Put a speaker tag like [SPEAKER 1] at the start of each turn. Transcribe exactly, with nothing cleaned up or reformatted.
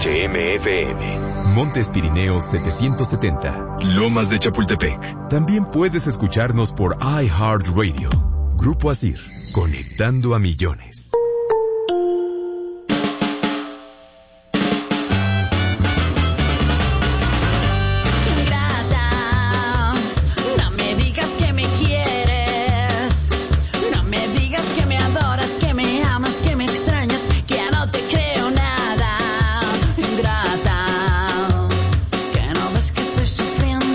[SPEAKER 1] H M F M.
[SPEAKER 2] Montes Pirineos setecientos setenta.
[SPEAKER 1] Lomas de Chapultepec.
[SPEAKER 2] También puedes escucharnos por iHeartRadio. Grupo Asir, conectando a millones.